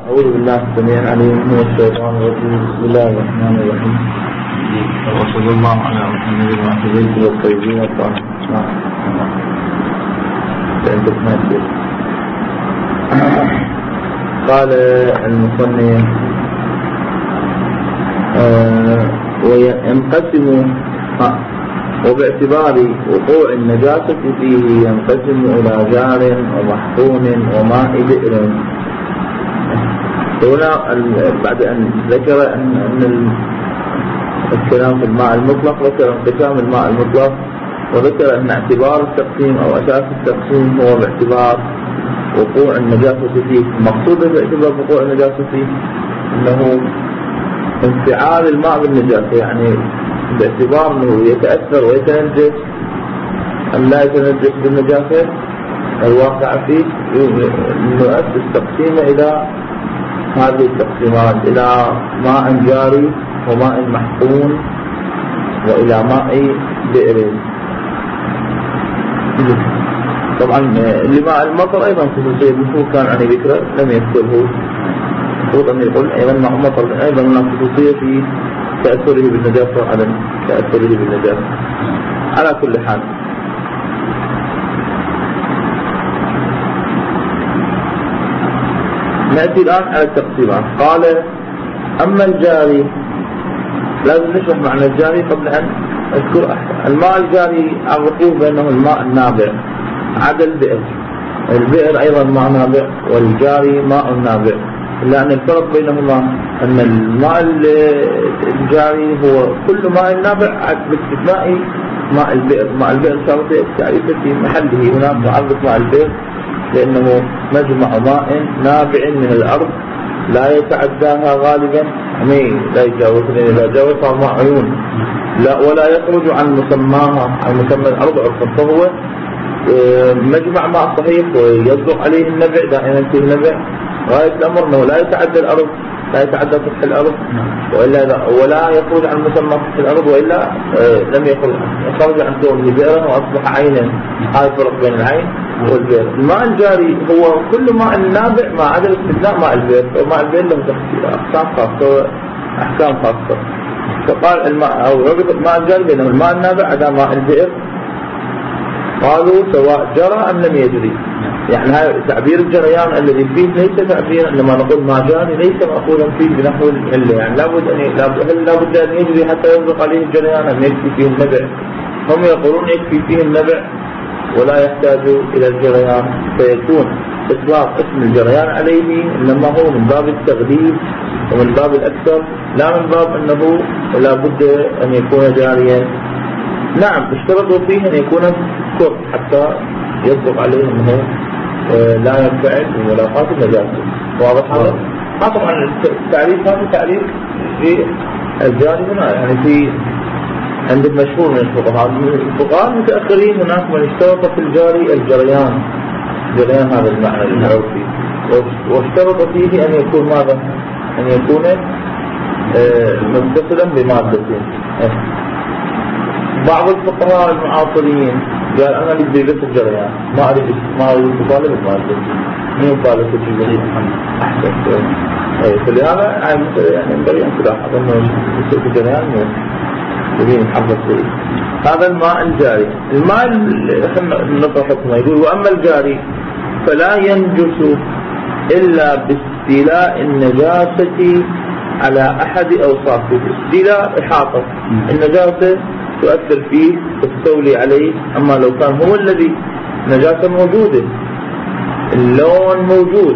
أعوذ بالله السميع العليم من الشيطان الرجيم. بسم الله الرحمن الرحيم. وصلى الله على محمد وعلى آله والطيبين الطاهرين. قال المصنف وينقسم وباعتبار وقوع النجاسة فيه ينقسم إلى جار ومحقون وماء بئر. هنا بعد أن ذكر أن الكلام في الماء المطلق ذكر انقسام الماء المطلق، وذكر أن اعتبار التقسيم أو أساس التقسيم هو باعتبار وقوع النجاسة فيه. المقصود باعتبار وقوع النجاسة فيه أنه انفعال الماء بالنجاسة، يعني باعتبار أنه يتأثر ويتنجس أم لا يتنجس بالنجاسة الواقع فيه، نؤسس تقسيمه إلى هذه التقسيمات، إلى ماء جاري وماء محقون وإلى ماء بئر. طبعا لماء المطر أيضا خصوصية المفروض كان عن ذكره لم يذكره، المفروض أن يقول أيضا ماء المطر أيضا هناك خصوصية في تأثره بالنجاسة على تأثره بالنجاسة. على كل حال نأتي الآن على التقسيمات. قال أما الجاري، لازم نشرح معنى الجاري قبل أن أذكر الماء الجاري. عرفوه بأنه الماء النابع عدا البئر. البئر أيضا ماء نابع والجاري ماء نابع، إلا أن الفرق بينهما أن الماء الجاري هو كل ماء نابع باستثناء ماء البئر. ماء البئر شرط تعريفه في محله. هناك معرف ماء البئر لأنه مجمع ماء نابع من الأرض لا يتعداها غالبا، لا يجاوزها ماء عيون، لا ولا يخرج عن مسماها، عن مسمى الأرض عرفا، فهو مجمع ماء صحيح ويصدق عليه النبع دائما في النبع. غاية الأمر أنه لا يتعدى الأرض، لا يتعدى سطح الأرض ولا يخرج عن مسمى سطح الأرض، وإلا لم يخرج عن كونه بئرا وأصبح عينا. هذا الفرق بين العين والبئر. الماء الجاري هو كل ماء نابع ما عدا استثناء ماء البئر، وماء البئر له أقسام خاصة أحكام خاصة. فقال الماء أو ربط الماء الجاري بينه الماء النابع عدا ماء البئر. قالوا سواء جرى أم لم يجري، يعني هذا تعبير الجريان الذي فيه ليس تعبير لما نقول ما جاري ليس مأخوذا فيه بنحو العلة، يعني لابد أن يجري حتى يصدق عليه الجريان أم يكفي فيه النبع. هم يقولون يكفي فيه النبع ولا يحتاج إلى الجريان، فيكون إطلاق اسم الجريان عليه إنما هو من باب التغليب ومن باب الأكثر، لا من باب أنه لابد أن يكون جاريا. نعم اشترطوا فيه أن يكون كر حتى يصدق عليه أنه لا ينفعل بملاقاة النجاسة. واضح هذا؟ طبعا التعريف هذا تعريف في الجاري هنا، يعني في عند المشهور من الفقهاء المتأخرين هناك من اشترط في الجاري الجريان، جريان هذا المعنى المعروفي، واشترط فيه أن يكون ماذا؟ أن يكون متصلا بمادتين. بعض الفقهاء المعاصرين قال أنا بدي بس الجريان، ما أريد أطالب المادة. مين يطالب الجريان؟ أحسن. فلهذا يعني ينبغي أن تلاحظ أنه يصير الجريان يبين محفظ فيه. هذا الماء الجاري. الماء النطق حكمه يقول وأما الجاري فلا ينجس إلا باستيلاء النجاسة على أحد أوصافه. استيلاء إحاطة النجاسة تؤثر فيه تستولي عليه، أما لو كان هو الذي نجاسة موجودة، اللون موجود،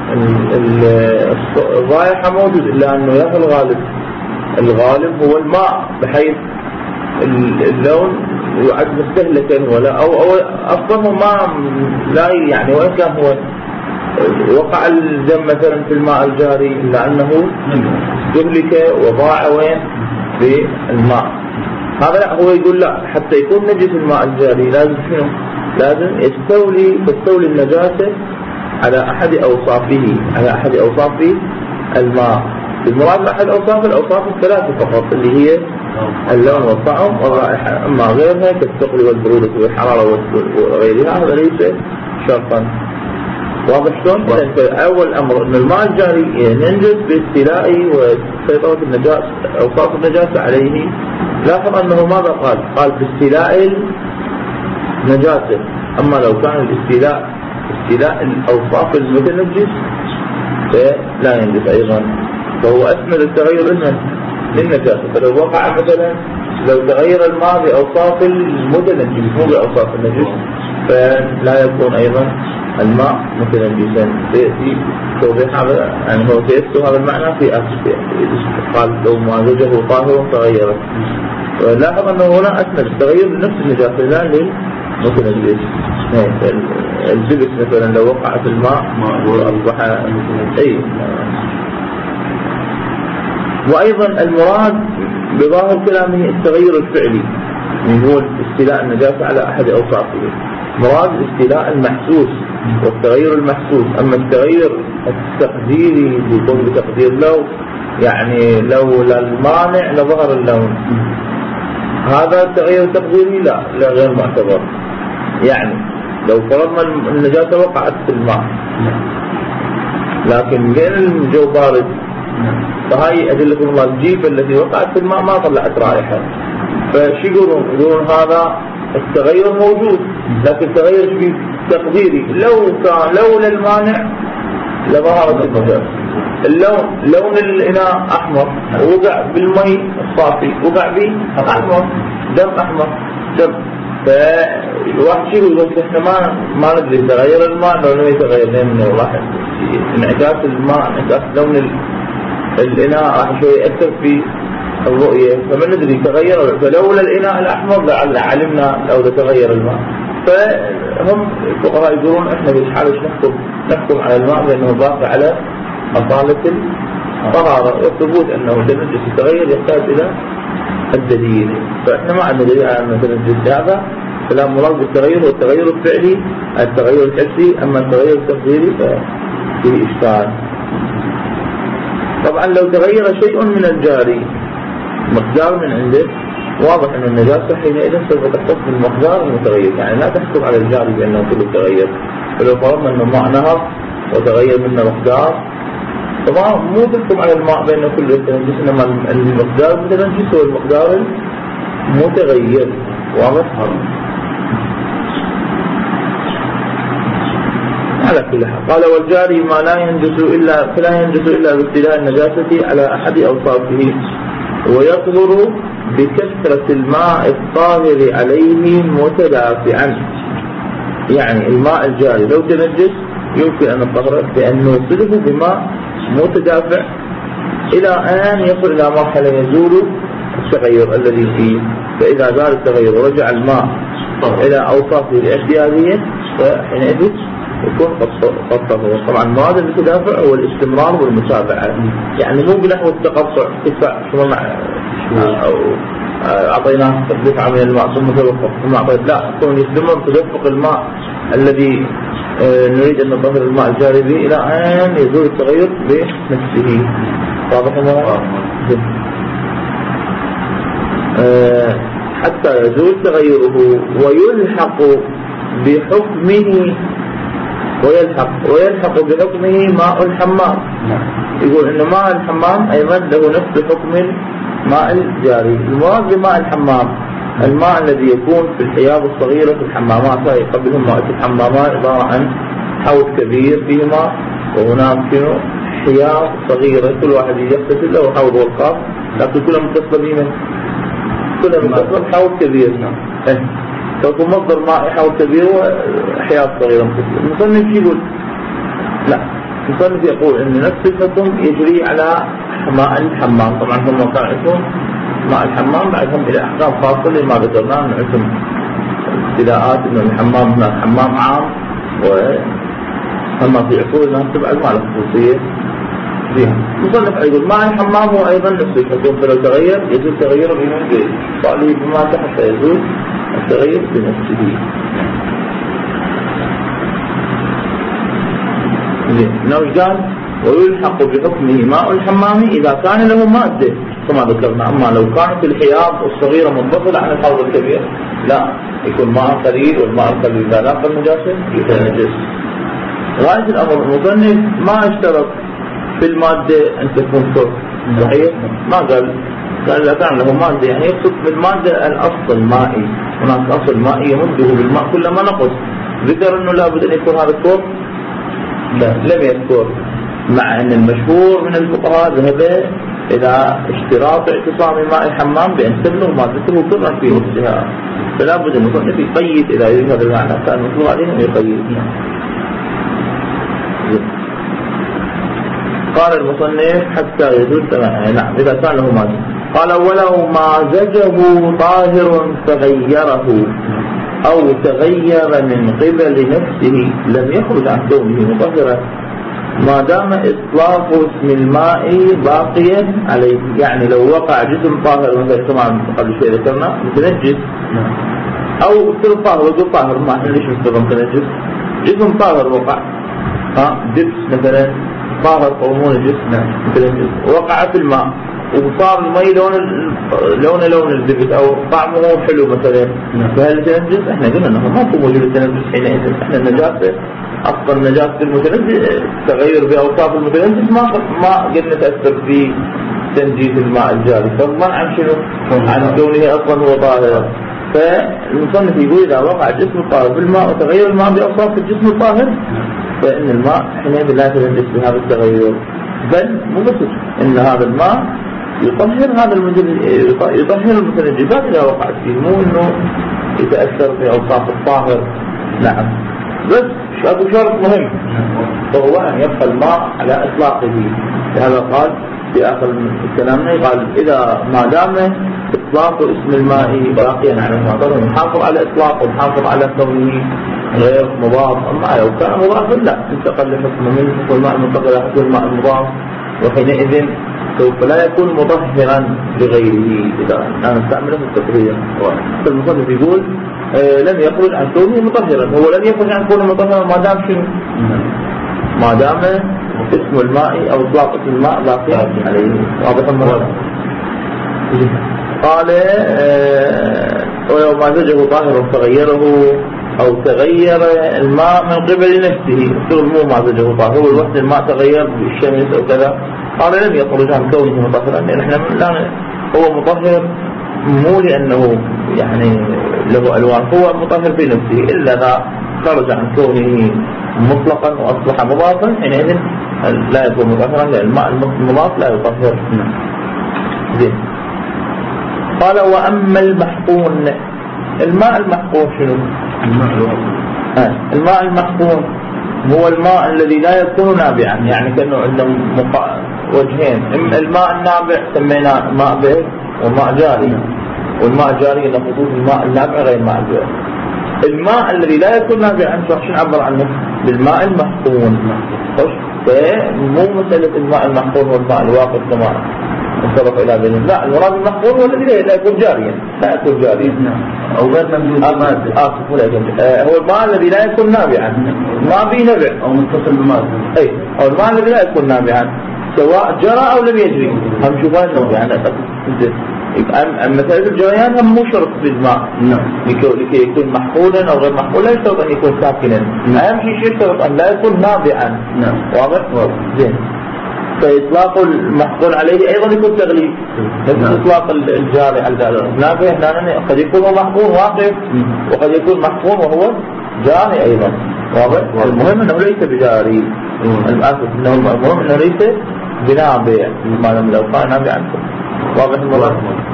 الرائحة موجود، إلا أنه يا الغالب هو الماء، بحيث اللون يعد مستهلكا ولا أو أصلا ما لا يعني، وإن كان هو وقع الدم مثلا في الماء الجاري إلا أنه استهلك وضاع وين في الماء. هذا لا، هو يقول لا، حتى يكون نجس الماء الجاري لازم شنو؟ لازم تستولي النجاسة على أحد أوصافه، على أحد أوصاف الماء. المراد أحد الأوصاف الثلاثة فقط، اللي هي اللون والطعم والرائحة. أما غيرها كالثقل والبرودة والحرارة وغيرها هذا ليس شرطا. واضح شلون؟ أول أمر أن الماء الجاري ينجس باستيلاء وسيطرة النجاسة أوصاف النجاسة عليه. لاحظ أنه ماذا قال باستيلاء النجاسة. أما لو كان الاستيلاء الأوصاف المتنجس فلا ينجس أيضا، فهو أسند التغير للنجاسة. فلو وقع مثلا لو تغير الماء بأوصاف المتنجس مو بأوصاف النجس فلا يكون أيضا الماء متنجسا. سيأتي توضيح هذا، يعني هو سيذكر هذا المعنى في آخر قال لو ما زوجه طاهر تغيرت. لاحظ أنه هنا أسند التغير لنفس النجاسة لا للمتنجس. الزبس مثلا لو وقع في الماء أصبح أي. وأيضا المراد بظاهر كلامه التغير الفعلي، من هو استيلاء النجاسة على أحد أوصافه. مراد الاستيلاء المحسوس والتغير المحسوس. أما التغير التقديري بيكون بتقدير لو، يعني لولا المانع لظهر اللون، هذا التغير التقديري لا غير معتبر. يعني لو فرضنا النجاسة وقعت في الماء لكن بين الجو بارد، فهاي أدلة الله الجيفة التي وقعت في الماء ما طلعت رائحة، فشي يقولون هذا التغير موجود لكن تغير فيه تقديري. لو كان لولا المانع لظهرت النجاسة. لون الإناء أحمر وقع بالمي الصافي وقع به أحمر، دم أحمر دم. فالواحد شيء يقول إحنا ما ندري تغير الماء لو لم يتغير لأن واحد انعكاس الماء انعكاس لون الإناء راح شوي يأثر في الرؤية، فما ندري تغير. فلولا الإناء الأحمر لعل علمنا لو تغير الماء. فهم الفقهاء يقولون إحنا بالحالة نحكم على الماء لأنه باقي على أصالة الطهارة، والثبوت أنه تنجس التغير يحتاج إلى الدليل. فإحنا ما عندنا دليل على أنه تنجس. هذا كلام مراد بالتغير والتغير الفعلي التغير الحسي. أما التغير التقديري فيه إشكال. طبعا لو تغير شيء من الجاري مقدار من عنده واضح أن النجاسة حينئذ سوف تحتفظ بالمقدار المتغير، يعني لا تحكم على الجاري بأنه كله تغير. فلو فرضنا أنه الماء نهر وتغير منه مقدار طبعا مو تحكم على الماء بأنه كله تنجس، إنما المقدار المتنجس هو المقدار المتغير. واضح؟ على كل حال قال والجاري ما فلا ينجس إلا باستيلاء النجاسة على أحد أوصافه، ويطهر بكثرة الماء الطاهر عليه متدافعا. يعني الماء الجاري لو تنجس يمكن أن نطهره بأن نوصله بماء متدافع إلى أن يصل إلى مرحلة يزول التغير الذي فيه. فإذا زال التغير ورجع الماء إلى أوصافه الاعتيادية فحينئذ يكون قد طهر. طبعا المراد المتدافع هو الاستمرار والمتابعة، يعني مو بنحو التقطع تدفع شو أو أعطيناه دفعة من الماء ثم توقف ثم أعطيت، لا، يكون يستمر تدفق الماء الذي نريد أن نطهر الماء الجاري به إلى أن يزول التغير بنفسه. واضح الموضوع؟ حتى يزول تغيره ويلحق بحكمه بحكمه ماء الحمام. يقول إن ماء الحمام أيضا له نفس حكم الماء الجاري. المراد بماء الحمام الماء الذي يكون في الحياض الصغيرة في الحمامات. هاي قبلهم ماء الحمامات عبارة عن حوض كبير فيه ماء، وهناك حياض صغيرة كل واحد يغتسل له حوض والقاف، لكن كلها متصلة بمن؟ كلها متصلة بحوض كبير. فيكون مصدر ماء حوض كبير وحياض صغيرة متصلة. المصنف يقول لا، المصنف يقول ان نفس الحكم يجري على ماء الحمام. طبعا هم كانوا يقولون ماء الحمام بعدهم الى احكام خاصة لما ذكرناه من اسم ابتلاءات انه الحمام هناك حمام عام، وأما في عصور الناس تبع الماء الخصوصية فيها. مصنف يقول ماء الحمام هو ايضا نفس الحكم، فلو تغير يزول تغيره بنفسه صالح بما تحت يزول التغير بنفسه. نوش قال ويلحق بحكمه ماء الحمام إذا كان له مادة كما ذكرنا. أما لو كانت الحياض الصغيرة منفصلة عن الحوض الكبير لا، يكون ماء قليل، والماء القليل إذا لاقى النجاسة يتنجس. غاية الأمر المصنف ما اشترط في المادة أن تكون صرف صحيح، ما قال إذا كان له مادة، يعني يقصد بالمادة الأصل المائي، هناك أصل مائي يمده بالماء كلما نقص. ذكر أنه لابد أن يكون هذا الصرف؟ لا، لم يذكر، مع أن المشهور من الفقهاء ذهب إلى اشتراط اعتصام ماء الحمام بأن تبلغ مادته سرا في نفسها، فلا بد المصنف يقيد إذا يريد هذا المعنى، كان المفروض عليه أن يقيد. قال المصنف حتى يجوز، نعم إذا كان له مادة. قال ولو ما زجه طاهر فغيره أو تغير من قبل نفسه لم يخرج عن كونه مطهرا ما دام إطلاق اسم الماء باقيا عليه. يعني لو وقع جسم طاهر مثل كما قبل شوي ذكرنا متنجس، أو سر طاهر وجو طاهر، ما احنا ليش نستخدم متنجس؟ جسم طاهر وقع، دبس مثلا طاهر أو منجس متنجس وقع في الماء وصار المي لون الزبد او طعمه حلو مثلا، فهل تنجس؟ احنا قلنا انه ما هو موجود التنجس حينئذ. احنا النجاسه اصلا نجاسه المتنجس تغير باوصاف المتنجس ما قد نتاثر في تنجيس الماء الجاري، فضلا عن شنو؟ عن كونه اصلا هو طاهر. فالمصنف يقول اذا وقع الجسم الطاهر بالماء وتغير الماء باوصاف الجسم الطاهر فان الماء حينئذ لا يتنجس بهذا التغير، بل مو بس ان هذا الماء يطهر يطهر المتنجسات إذا وقعت فيه، مو إنه يتأثر بأوصاف الطاهر. نعم، بس أبو شرط مهم وهو أن يبقى الماء على إطلاقه. لهذا قال في آخر كلامنا قال إذا ما دام إطلاق اسم الماء باقيا على المعتبر نحافظ على إطلاقه ونحافظ على كونه غير مضاف. أما لو كان مضافا لا انتقل لحكم من حكم الماء المنتقل إلى حكم الماء المضاف، وحينئذ سوف لا يكون مطهرا لغيره إذا نستعمله في التطهير. فالمصنف يقول لم يخرج عن كونه مطهرا، هو لم يخرج عن كونه مطهرا ما دام شنو؟ ما دام اسم الماء أو إطلاق اسم الماء باقي عليه. واضح المراد؟ قال ولو ما زجه طاهر فغيره أو تغير الماء من قبل نفسه، مو ما زجه طاهر، هو الوقت الماء تغير بالشمس أو كذا، قال لم يخرج عن كونه مطهرا، لأن احنا هو مطهر مو لأنه يعني له ألوان، هو مطهر في نفسه، إلا إذا خرج عن كونه مطلقا وأصبح مضافا حينئذ لا يكون مطهرا، لأن الماء المضاف لا يطهر. زين. قال وأما المحقون، الماء المحقون شنو؟ الماء المحقون هو الماء الذي لا يكون نابعا، يعني كأنه عنده وجهين، الماء النابع سميناه ماء بئر وماء جاري، والماء الجاري له خصوص الماء النابع غير الماء البئر. الماء الذي لا يكون نابعا شو نعبر عنه؟ بالماء المحقون. مو مسألة الماء المحقون والماء الواقف كما انصرف إلى ذلك، لا، المراد المحقون هو الذي لا يكون جاريا، لا يكون جاريا أو غير ممدود هو الماء الذي لا يكون نابعا، ما به نبع أو متصل بماء، أي أو الماء الذي لا يكون نابعا سواء جرى أو لم يجري. هم شوفان يعني مسألة الجريان هم مو شرط بالماء، لكي يكون محقولا أو غير محقولا يشترط أن يكون ساكنا، أهم شيء يشترط أن لا يكون نابعا. واضح؟ زين. فإطلاق المحقول عليه أيضا يكون تغليب، نفس إطلاق الجاري على النابع هنا قد يكون محقول واقف وقد يكون محقول وهو جاري أيضا. واضح؟ المهم أنه ليس بجاري، المهم أنه ليس بنابع، ما لم لو كان نابعا. واضح الموضوع؟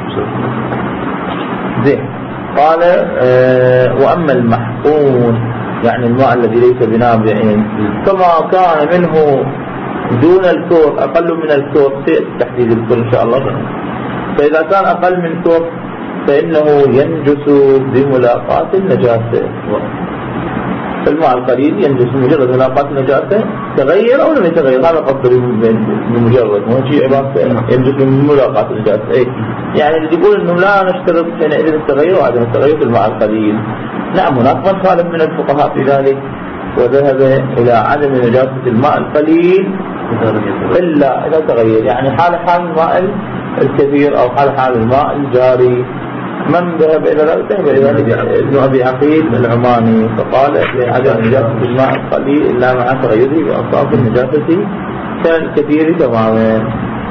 زين. قال وأما المحقون يعني الماء الذي ليس بنابع كما كان منه دون الكور أقل من الكور، تحديد الكور إن شاء الله. فإذا كان أقل من كور فإنه ينجس بملاقاة النجاسة. الماء القليل ينجس بمجرد ملاقاة النجاسة، تغير أو لم يتغير، هذا قصد بمجرد، مو شيء عبارة ينجس بملاقاة النجاسة. يعني اللي يقول إنه لا نشترط حينئذ التغير وعدم التغير في الماء القليل. نعم، هناك من خالف من الفقهاء في ذلك وذهب إلى عدم نجاسة الماء القليل إلا إذا تغير، يعني حال الماء الكثير أو حال الماء الجاري من ذهب إلى ذلك ذهب إلى ذلك ابن أبي عقيل العماني، فقال لعدم نجاسة الماء القليل إلا مع تغيره بأوصاف النجاسة كالكثير تماما.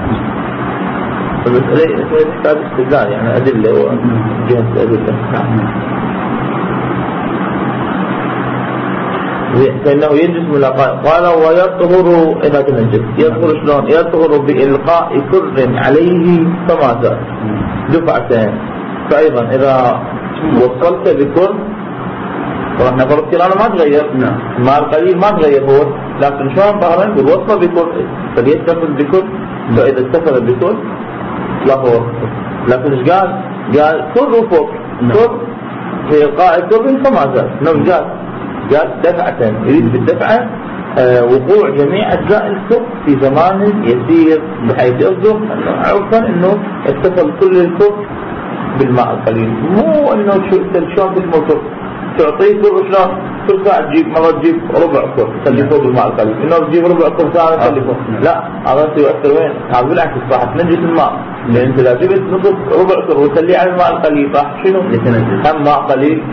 فالمسألة تحتاج استدلال يعني أدلة وجهة أدلة. فإنه ينجس من الأقائم. قال ويطهر إذا تنجس يطهر شلون؟ يطهر بإلقاء كر عليه فما زال دفعتين. فأيضا إذا وصلت بكر ونحن فرض كلانا ما تغير مع القليل ما تغير هو، لكن شلون طهرا بالوصل بكر فليتصل بكر، فإذا اتصل بكر لا هو. لكن ايش قال كر وفوق كر في إلقاء كر فما زال نوجات قال دفعة يريد بالدفعة وقوع جميع أجزاء الكر في زمان يسير، بحيث يصدق عرفا أنه اتصل كل الكر بالماء القليل، مو أنه شلون بالموتور تعطيه كر شلون كل ساعة تجيب مرة تجيب ربع كر تخلي فوق الماء القليل، إنه تجيب ربع كر ساعة تخلي فوق. لا هذا يؤثر وين؟ هذا بالعكس راح تنجس الماء، لأن أنت إذا جبت نصف ربع كر وتخليه على الماء القليل راح شنو؟ هم ماء قليل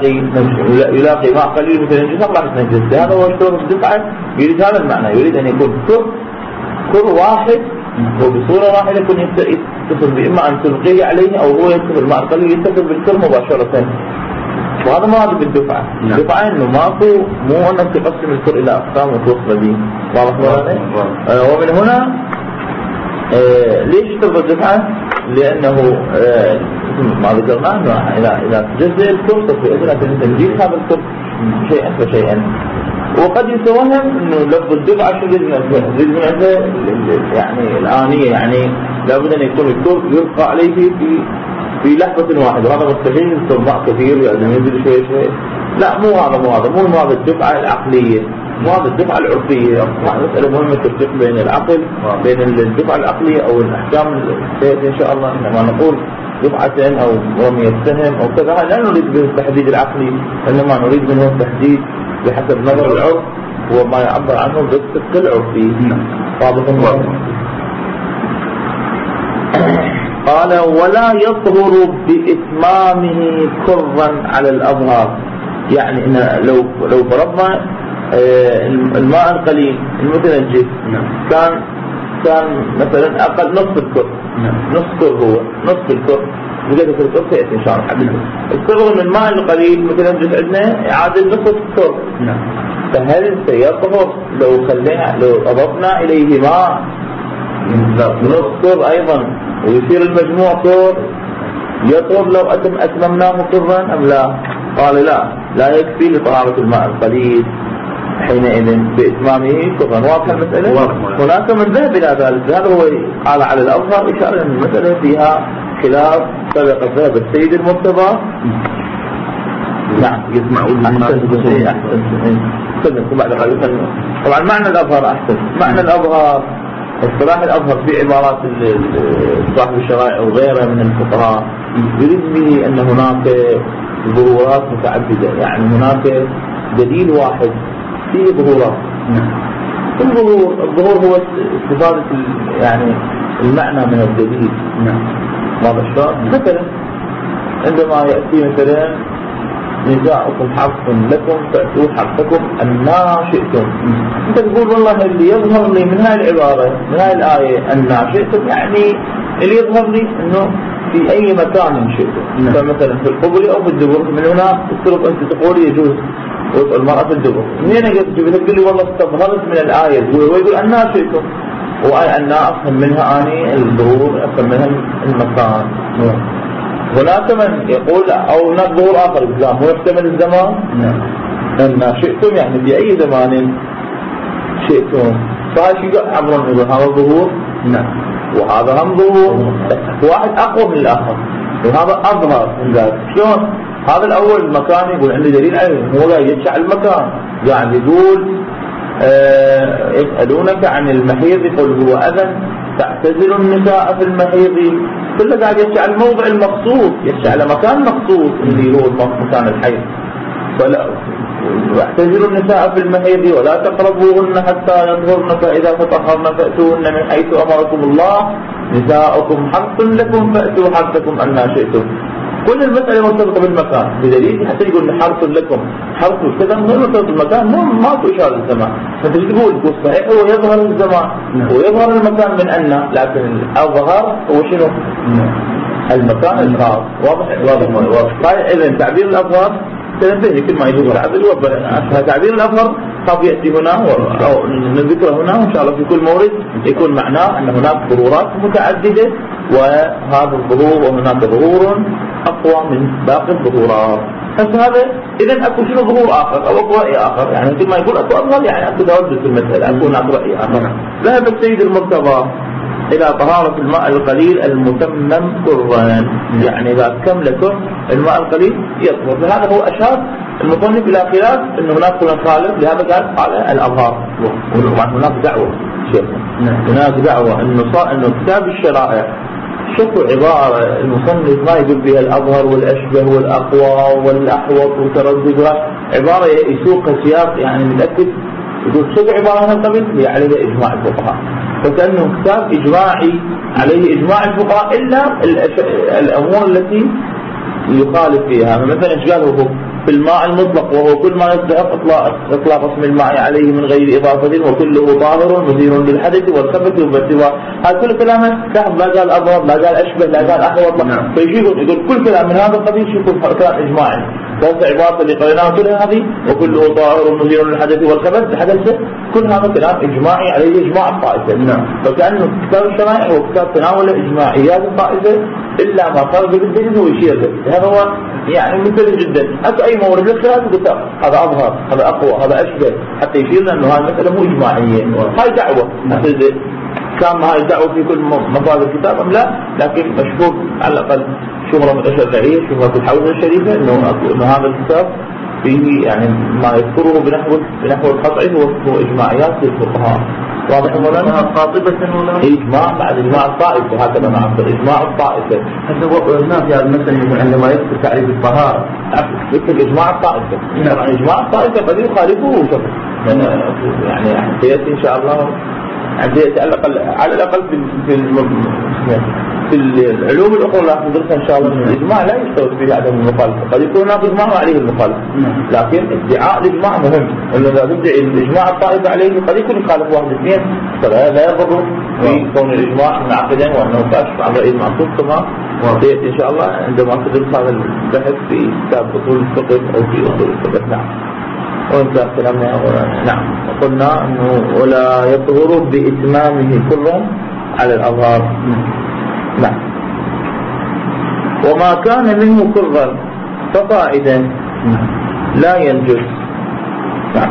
يلاقي ماء قليل مثل ينجس راح تنجس. هذا هو شلون الدفعة يريد هذا المعنى، يريد أن يكون كر واحد وبصورة واحدة يكون يتصل بإما أن تلقيه عليه أو هو يتصل الماء القليل يتصل بالكر مباشرة. وهذا ما هذا بالدفعة. الدفعة إنه مو أنك تقسم الكر إلى أقسام وتوصل به. واضح ولا؟ ومن هنا ليش تبغى الدفعة؟ لأنه ما ذكرنا إنه إذا تجزئ الكر تصير إذن تنجيز هذا الكر شيئا فشيئا. وقد يتوهم إنه لفظ الدفعة شو يريد من عنده يعني الآنية، يعني لابد أن يكون الكر يلقى عليه في لحظة واحدة، وهذا مستحيل يصير ماء كثير يعني ينزل شوي. لا مو هذا الدفعة العقلية، مو هذا الدفعة العرفية. مسألة مهمة التفريق بين العقل بين الدفعة العقلية أو الأحكام إن شاء الله. إنما نقول دفعة أو رمي السهم أو كذا لا نريد به التحديد العقلي، إنما نريد منه التحديد بحسب نظر العرف وما يعبر عنه بالصدق العرفي. واضح؟ قال ولا يطهر بإتمامه كرا على الأظهار. يعني إن لو فرضنا الماء القليل المتنجس كان مثلا أقل نصف الكر، نصف كر هو نصف الكر بقدر الكر سيأتي إن شاء الله حديث. الكر من الماء القليل المتنجس عندنا يعادل نصف الكر. فهل سيطهر لو أضفنا إليه ماء نصف كر أيضا ويصير المجموع كر يطهر لو أتممناه كرا أم لا؟ قال لا يكفي لطهارة الماء القليل حينئذ بإتمامه كرا. واضح المسألة؟ هناك من ذهب إلى ذلك، هذا هو قال على الأظهر إشارة أن المسألة فيها خلاف سبق ذهب السيد المرتضى. نعم يسمعون طبعا معنى الأظهر أحسن. معنى الأظهر اصطلاح الأظهر في عبارات صاحب الشرائع وغيره من الفقهاء يريد به أن هناك ظهورات متعددة، يعني هناك دليل واحد فيه ظهورات. الظهور هو استفادة يعني المعنى من الدليل. بعض الشرط مثلا عندما يأتي مثلا نساؤكم حرث لكم فأتوا حرثكم أنّا شئتم، أنت تقول والله اللي يظهر لي من هاي العبارة من هاي الآية أنّا شئتم يعني اللي يظهر لي أنه في أي مكان شئتم. فمثلا في القبر أو في الدبر، من هنا الطرق أنت تقول يجوز وضع المرأة في الدبر، منين تقول لي والله استظهرت من الآية هو يقول أنّا شئتم، وآية أنّا أفهم منها آني الظهور أفهم منها المكان. هناك من يقول أو هناك ظهور آخر الإسلام هو يحتمل الزمان. أن شئتم يعني في أي زمان شئتم، فهذا شيء عبر النظر هذا ظهور وهذا هم ظهور، واحد أقوى من الآخر وهذا أظهر من ذلك. شلون؟ هذا الأول المكان يقول عندي دليل علم، هو قاعد يشع المكان قاعد يقول يسألونك عن المحيض قل هو أذن تعتزلوا النساء في المحيض، كله قاعد يشع الموضع المخصوص، يشع على مكان مخصوص اللي هو مكان الحيض. فلا واعتزلوا النساء في المحيض ولا تقربوهن حتى يطهرن فإذا تطهرن فأتوهن من حيث أمركم الله نساؤكم حرث لكم فأتوا حرثكم أنّا شئتم. كل المسألة مرتبطة بالمكان، بدليل حتى يقول حرث لكم حرث كذا غير مرتبط بالمكان، ما تشار الزمان. فانت تقول صحيح هو يظهر الزمان ويظهر المكان من أن، لكن الأظهر هو شنو؟ المكان الخاص. واضح. طيب إذن تعبير الأظهر تنبه كل ما يجوز العبد تعبير الأظهر قد يأتي هنا أو نذكره هنا وإن شاء الله في كل مورد يكون معناه أن هناك ظهورات متعددة، وهذا الظهور وهناك ظهور أقوى من باقي الظهورات. هذا إذن أكو شنو ظهور آخر أو أكو رأي آخر، يعني مثل ما يقول أكو أظهر يعني أكو تردد في المسألة، أكو هناك رأي آخر. ذهب السيد المرتضى إلى طهارة الماء القليل المتمم كرا، يعني إذا كمل الماء القليل يطهر. فهذا هو أشار المصنف إلى خلاف أن هناك خالف، لهذا قال الأظهار. هناك دعوة هناك دعوة أنه كتاب الشرائع شكو عبارة المصنف ما يقول بها الأظهر والأشبه والأقوى والأحوط وترددها، عبارة يسوق سياق يعني متأكد يقول شكو عبارة من قبل هي عليها إجماع الفقهاء، فكأنه كتاب إجماعي عليه إجماع الفقهاء إلا الأمور التي يخالف فيها. مثلا إيش قاله في الماء المطلق وهو كل ما يستحق إطلاق اسم الماء عليه من غير إضافة وكله طاهر مزيل للحدث والخبث والسواء. هذا كل كلامه كهف، لا قال أظهر لا قال أشبه لا قال أحوط، فيقول كل كلام من هذا القبيل يكون كلام إجماعي. فهذا عبارة اللي قريناها كلها هذه وكله طاهر مزيل للحدث والخبث حدث، كل هذا كلام إجماعي عليه إجماع الطائفة. فكأنه كتاب الشرائع هو كتاب تناول إجماعيات الطائفة إلا ما خرج بالدليل هو يشير له. هذا هو يعني مثل جدا. حتى أي مورد للخلاف يقول هذا أظهر هذا أقوى هذا أشبه، حتى يشيرنا أنه هذه المسألة مو إجماعية. هاي دعوة كان هاي دعوة في كل مصادر الكتاب أم لا، لكن مشهور على الأقل شهرة من الشرعية شهرة في الحوزة الشريفة أنه هذا الكتاب فيه يعني ما يذكره بنحو القطع هو إجماعيات للفقهاء. واضح مولانا؟ قاطبة ولا إجماع بعد إجماع الطائفة، هكذا نعبر إجماع الطائفة. حتى هو الناس يعني مثلا عندما يذكر تعريف الطهارة يذكر إجماع الطائفة. طبعا إجماع الطائفة قد يخالفه شخص، يعني سيأتي إن شاء الله على الأقل في العلوم الأخرى اللي ندرسها إن شاء الله من الإجماع لا يشترط فيه عدم المخالفة، قد يكون هناك إجماع عليه المخالفة، لكن ادعاء الإجماع مهم. إنه إذا تدعي الإجماع الطائفة عليه قد يكون يخالف واحد اثنين، فلا يضر في كون الإجماع منعقدا وأنه كاشف عن رأي المعصوم كما سيأتي إن شاء الله عندما تدرس هذا البحث في كتاب أصول الفقه أو في أصول الفقه. نعم. وانتهى كلامنا. نعم. قلنا أنه ولا يطهر بإتمامه كرا على الأظهار. نعم. وما كان منه كرا فقائدا لا ينجز. نعم.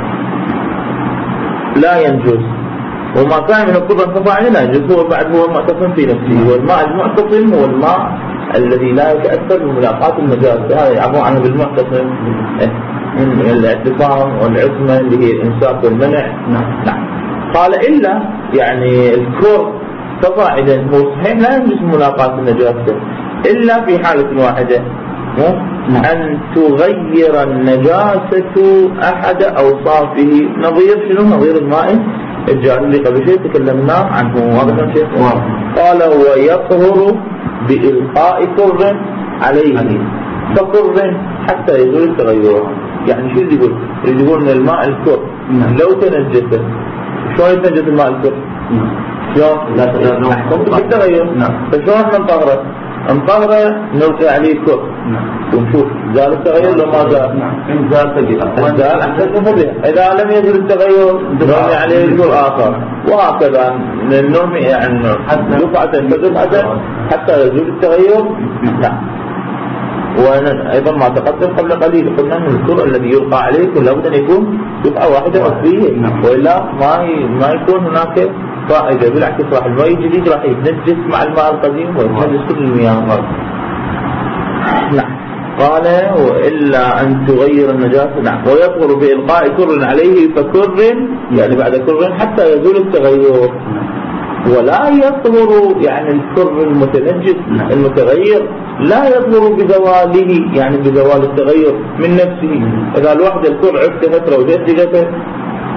لا ينجز. وما كان منه كرا فقائدا لا ينجز. هو بعد هو معتصم في نفسه، والماء المعتصم هو الماء الذي لا يتأثر بملاقاة النجاسة، هذا يعبر عنه بالمعتصم من الاعتصام والعصمة اللي هي الإمساك والمنع. نعم. قال إلا يعني الكر فقائدا هو صحيح لا يجوز ملاقاة النجاسة إلا في حالة واحدة، أن تغير النجاسة أحد أوصافه. نظير شنو؟ نظير الماء الجاري اللي قبل شيء تكلمنا عنه. هذا شيء قال ويطهر بإلقاء كر عليه، فكر حتى يزول التغير. يعني شو يقول من الماء الكر لو تنجس شلون يتنجس الماء الكر؟ شلون؟ لا نحكم بالتغير. فشلون نطهره نلقي عليه كر ونشوف زال التغير لو ما زال. إن زال تجد زال أحسن فبه، إذا لم يزل التغير نرمي عليه كر آخر، وهكذا نرمي يعني دفعة فدفعة حتى يزول التغير. نعم. وأيضا ما تقدم قبل قليل قلنا أن الكر الذي يلقى عليه لابد أن يكون دفعة واحدة أصلية، وإلا ما يكون هناك فائدة. بالعكس راح الماء الجديد راح يتنجس مع الماء القديم ويتنجس كل المياه. نعم. قال وإلا أن تغير النجاسة. نعم. ويطهر بإلقاء كر عليه فكر يعني بعد كر حتى يزول التغير. ولا يطهر يعني الكر المتنجس المتغير لا يطهر بزواله، يعني بزوال التغير من نفسه. إذا الواحد الكر عفت فترة وجدته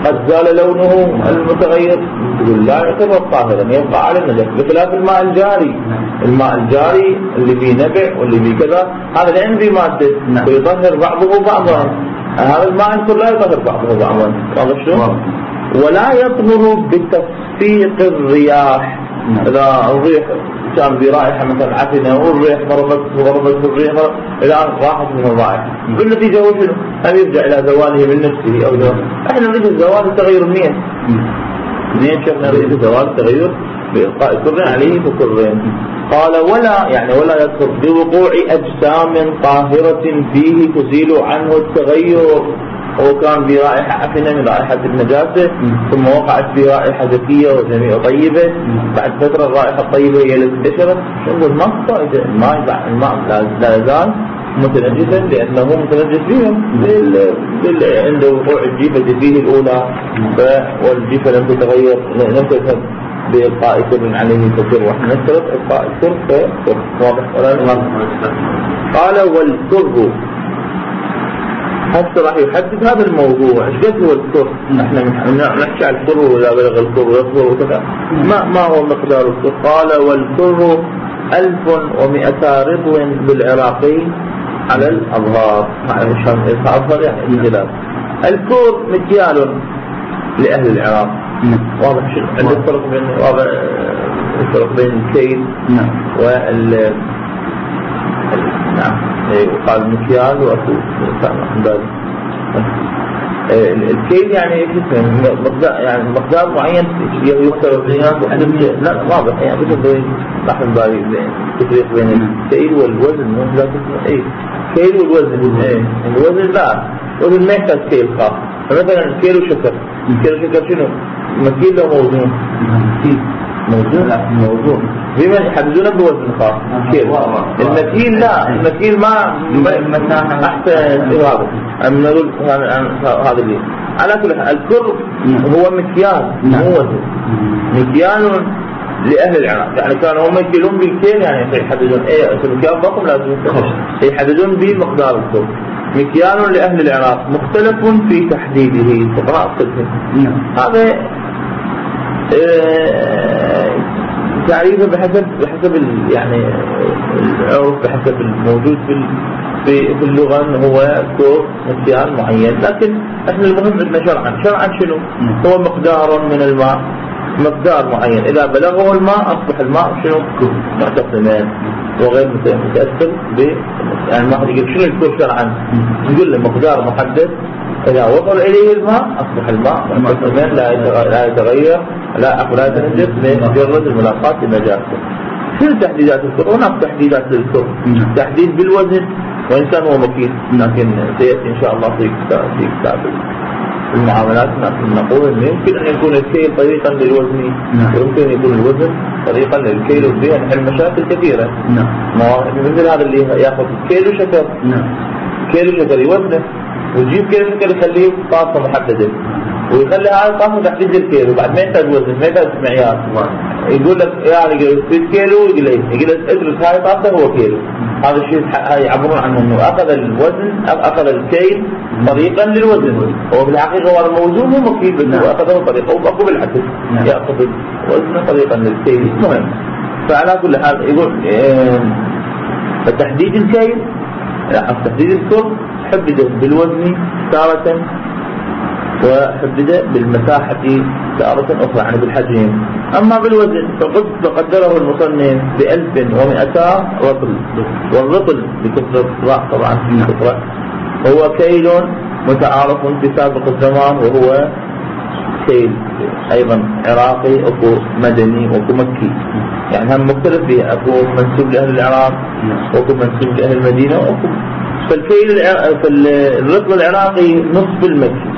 قد زال لونه المتغير تقول لا يعتبر طاهرا يبقى على النجس، بخلاف الماء الجاري. الماء الجاري اللي فيه نبع واللي فيه كذا هذا لأن فيه مادة ويطهر بعضه بعضا، هذا الماء الكل لا يطهر بعضه بعضا. واضح شلون؟ ولا يطهر بتصفيق الرياح. إذا الريح كان برائحة مثلا عفنة والريح ضربت الريح إلى أن راحت من الرائحة، بالنتيجة هو شنو؟ هل يرجع إلى زواله من نفسه أو لا؟ إحنا نريد الزوال التغير منين شفنا نريد زوال التغير بإلقاء كر عليه بكرين. قال ولا يدخل بوقوع أجسام طاهرة فيه تزيل عنه التغير. هو كان برائحة عفنة من رائحة النجاسة ثم وقعت برائحة ذكية وجميع طيبة، بعد فترة الرائحة الطيبة هي التي انتشرت. نقول ما فائدة، الماء لا يزال متنجسا لأنه متنجس فيهم عند وقوع الجيفة فيه الأولى، والجيفة لم تتغير لم تذهب بإلقاء كر عليه كثير، واحنا نشترط إلقاء الكر واضح ولا لا؟ قال والكر حتى راح يحدد هذا الموضوع. ايش قد هو الكر؟ احنا نحكي عن الكر ولا بلغ الكر يصبر وكذا، ما هو مقدار الكر؟ قال والكر 1100 رطل بالعراقي على الأظهار، الأظهار يعني الجلال. الكر مكيال لأهل العراق. واضح شيء عند الفرق بين الكيل وقال مكيال وأكو الكيل يعني مقدار معين يختلف بين لا واضح يعني مثل نحن بالي تفريق بين الكيل والوزن مو لا كيل والوزن. الوزن لا وزن ما يحتاج كيل خاص. فمثلا كيلو شكر شنو مكيل له موزون؟ موزون بما يحددونه بوزن خاص. المكيل لا، المكيل ما احسن هذا نقول هذا اللي على كل حال. الكر هو مكيال مو وزن، مكيال لأهل العراق. يعني كانوا هم يكيلون بالكيل، يعني يحددون المكيال ضخم لازم يحددون بمقدار الكر. مكيال لأهل العراق مختلف في تحديده فقراء قسم. هذا تعريفه بحسب يعني العرف، بحسب الموجود في اللغة انه هو كور مكيال معين. لكن احنا المهم عندنا شرعا شنو هو مقدار من الماء، مقدار معين اذا بلغه الماء اصبح الماء شنو معتصمان وغير متأثر يعني ما حد يقول شنو الكور شرعا، نقول له مقدار محدد إذا وصل إليه الماء أصبح الماء معتصمان لا يتغير لا يتنجس بمجرد الملاقاة النجاسة. كل تحديدات الكر هناك تحديدات للكر، تحديد بالوزن وإن كان هو مكيل، لكن سيأتي إن شاء الله في كتاب المعاملات نقول إنه يمكن أن يكون الكيل طريقا للوزن، ويمكن أن يكون الوزن طريقا للكيل وفيها نحل مشاكل كثيرة. مثل هذا اللي يأخذ كيلو شكر يوزنه ويجيب كيلو شكر يخليه طاسة محددة ويخلي هذا الطاسة تحديد الكيلو، وبعد ما يحتاج وزن ما يحتاج معيار. يقول لك يعني في كيلو يقول لك ادرس هاي طاسة هو كيلو. هذا الشيء يعبرون عنه انه اخذ الوزن اخذ الكيل طريقا للوزن، هو بالحقيقة هو الموزون مو مكيل بس هو اخذه طريقة وأقوى بالعكس يأخذ الوزن طريقا للكيل. مهم. فعلى كل حال يقول تحديد الكيل تحديد الكر حدده بالوزن تارة وحدده بالمساحة تارة أخرى يعني بالحجم. أما بالوزن فقدره المصنف ب1100 رطل، والرطل بكسر الراء طبعا كسرة هو كيل متعارف في سابق الزمان، وهو كيل أيضا عراقي أكو مدني وأكو مكي، يعني هم مختلف فيه، أكو منسوب لأهل العراق وأكو منسوب لأهل المدينة وأكو. فالكيل الرطل العراقي نصف المكي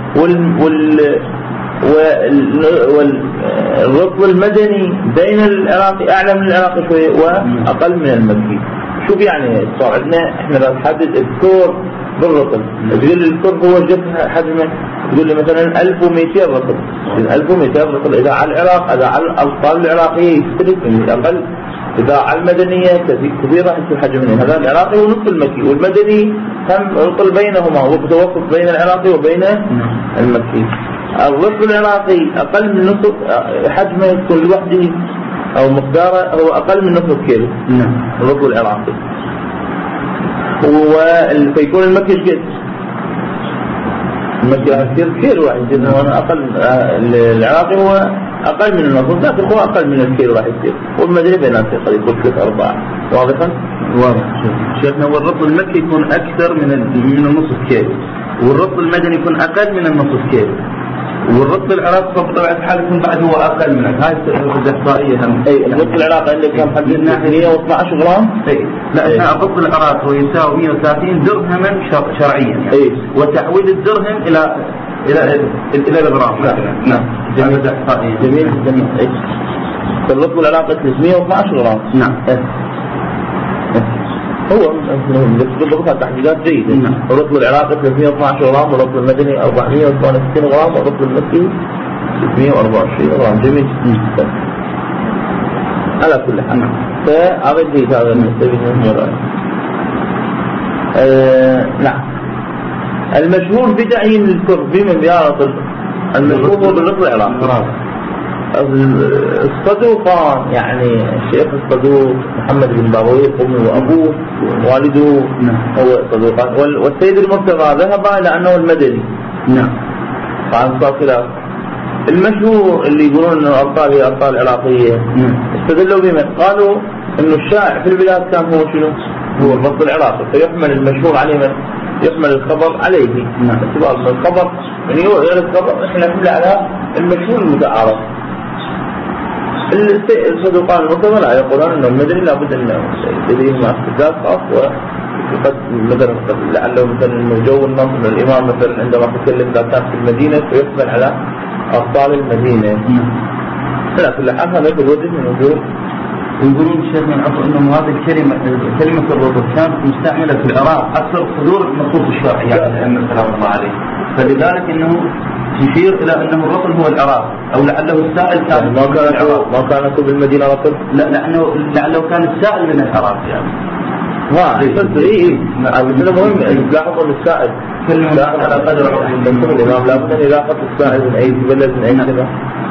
والرطل المدني بين العراقي أعلى من العراقي شوية وأقل من المكي. شوف يعني صار عندنا إحنا نحدد الكور بالرطل، تقول الكور هو جسم حجمه، تقول لي مثلا 1200 رطل، 1200 رطل إذا على العراق إذا على الألقاب العراقية يختلف من أقل، إذا على المدنية كثيرة يصير حجمين. هذا العراقي ونصف المكي، والمدني هم رطل بينهما ومتوسط بين العراقي وبين المكي. الرطل العراقي أقل من نصف حجمه يكون لوحده أو مقداره هو أقل من نصف كيلو. نعم. الرطل العراقي فيكون المكي قد المكي كثير كيلو واحد، هو أقل. العراقي هو أقل من النصف لكن هو أقل من الكيلو راح يصير، والمدني بينات قريب 3-4. واضحا؟ واضح. شيخنا والرطل المكي يكون أكثر من النصف كيلو، والرطل المدني يكون أقل من النصف كيلو، والرطل العراقي بطبيعة الحال يكون بعد هو أقل منه. هاي الإحصائية هم. أي الرطل العراقي عندك كم حددنا 112 جرام؟ أي لا، الرطل العراقي يساوي 130 درهما شرعيا يعني. أي. وتحويل الدرهم إلى الغرام. نعم. جميل. إحصائية. جميل. أي. الرطل العراقي 312 جرام. نعم. هو بالضبط تحديدات جيدة. الرطل العراقي 312 جرام، والرطل المدني 462 جرام، والرطل المكي 624 جرام. جميل. على كل حال فأرد لي هذا المستوى. نعم. المشهور بتعيين الكرب بمن يرطل المشهور هو بالرطل العراقي. الصدوقان يعني الشيخ الصدوق محمد بن باويه أمه وأبوه والده هو صدوقان، والسيد المرتضى ذهب إلى أنه المدني. نعم. فعن صار خلاف. المشهور اللي يقولون أنه الأبطال هي أبطال عراقية استدلوا بمن؟ قالوا أنه الشائع في البلاد كان هو شنو؟ هو الرطل العراقي، فيحمل المشهور عليه من؟ يحمل الخبر عليه. اعتبار من الخبر من يغير الخبر احنا نحمل على المشهور المتعارف. الصدوقان المرتضى لا يقولون انه المدني لابد انه يدريه مع استدلال خاص، وقد مثلا لعله مثلا انه جو النص من الامام مثلا عندما تكلم اذا كان في المدينه فيحمل على ابطال المدينه. لا كل حال هذا الوجه من وجوه. ويقولون الشيخ من عفوا انه هذه كلمه الرطل كانت مستعمله في العراق اكثر صدور النصوص الشرعيه يعني الائمه سلام الله عليه، فلذلك انه يشير الى انه الرطل هو العراق، او لعله السائل كان ما كان بالمدينه رطل. لا، لعله كان السائل من العراق يعني. مثل مهم تلاحظ ان السائل لاحظ على قدر عقله الامام لابد ان يلاحظ السائل من اي بلد من اي سنه.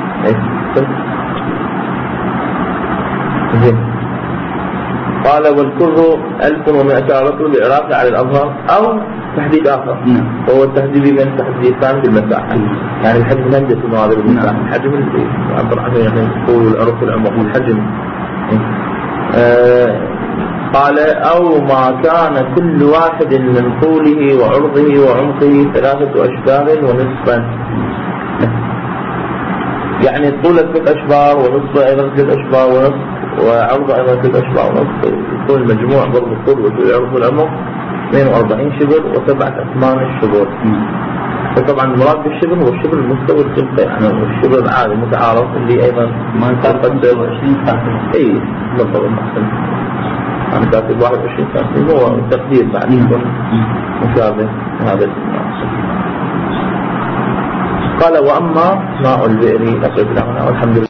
قال والكر 1100 رطل بالعراق على الأظهر، أو تحديد آخر وهو التحديد من تحديد ثاني بالمساحة، يعني الحجم الهندسي من هذا المساحة، الحجم اللي عبر عنه يعني الطول والعرض والعمق والحجم. قال أو ما كان كل واحد من طوله وعرضه وعمقه 3 أشبار ونصفا، يعني طول 3 أشبار ونصف أيضا 3 أشبار ونصف، وعرض أيضا 3 أشبار ونصف، يكون المجموع برضو الطول والعرض والعمق 42 شبر و7 أثمان الشبر. فطبعا المراد بالشبر هو الشبر المستوي الخلفة، يعني الشبر العادي المتعارف اللي أيضا ما يتعرف 25 سنة. إيه بالضبط أحسن، يعني كاتب 21 سنة هو تقدير بعد يكون مشابه هذا. قال وأما ماء البئر نقف له والحمد لله.